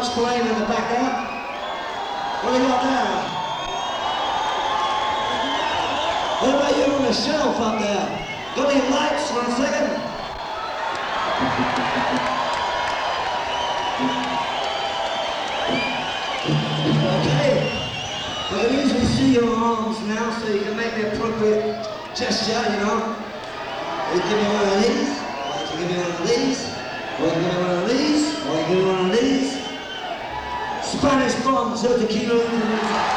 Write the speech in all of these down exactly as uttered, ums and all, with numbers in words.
lights playing in the back there? What do you got there? What about you on the shelf up there? Got any lights for a second? Okay. Well, I usually see your arms now, so you can make the appropriate gesture, you know. You give me one of these, or you give me one of these, or you give me one of these, or you give me one of these. Spanish bombs, so tequila.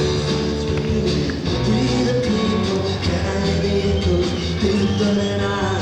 Can I be